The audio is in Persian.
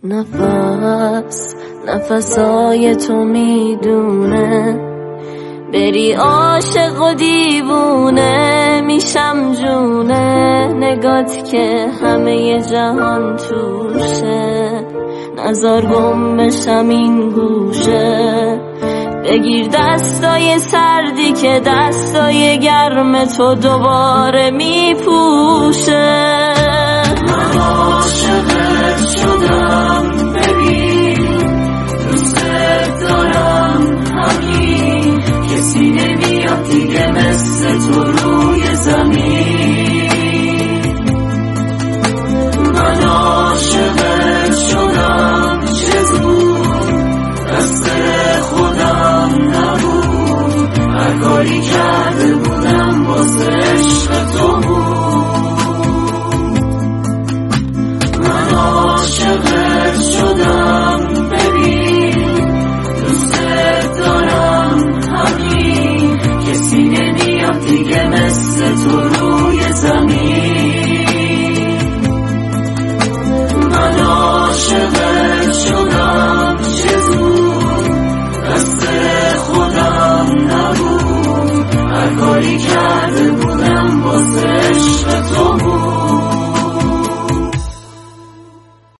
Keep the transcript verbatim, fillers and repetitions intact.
نفس نفسای تو میدونه بری عاشق و دیوونه میشم جونه نگات که همه جهان توشه نزار گم بشم این گوشه بگیر دستای سردی که دستای گرم تو دوباره میپوشه من عاشقت شدم ببین دوستت دارم همین کسی نمیاد دیگه مثل تو روی زمین من عاشقت شدم چه زود دست خودم نبود هر کاری کرده بودم واسه عشق تو بود من عاشقت شدم ببین دوستت دارم همین کسی نمیاد دیگه مثل تو روی زمین